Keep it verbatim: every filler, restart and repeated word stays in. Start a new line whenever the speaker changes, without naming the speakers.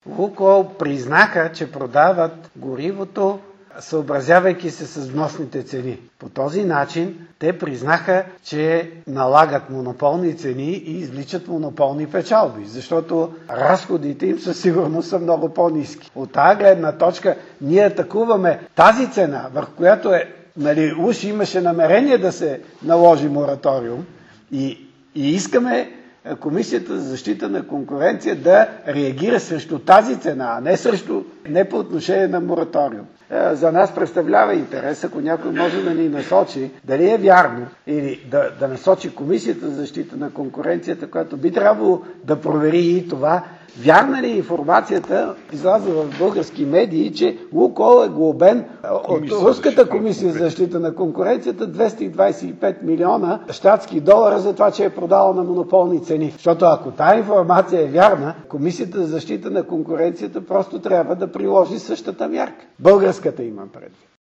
Лукойл признаха, че продават горивото, съобразявайки се с вносните цени. По този начин те признаха, че налагат монополни цени и извличат монополни печалби, защото разходите им със сигурност са много по-ниски. От тази гледна точка ние атакуваме тази цена, върху която е, нали, уж имаше намерение да се наложи мораториум и, и искаме Комисията за защита на конкуренция да реагира срещу тази цена, а не срещу, не по отношение на мораториум. За нас представлява интерес, ако някой може да ни насочи дали е вярно или да, да насочи Комисията за защита на конкуренцията, която би трябвало да провери и това. Вярна ли е информацията, излязла в български медии, че Лукойл е глобен от Руската комисия за защита на конкуренцията двеста двадесет и пет милиона щатски долара за това, че е продала на монополни цени. Защото ако тази информация е вярна, Комисията за защита на конкуренцията просто трябва да приложи същата мярка. Българската имам предвид.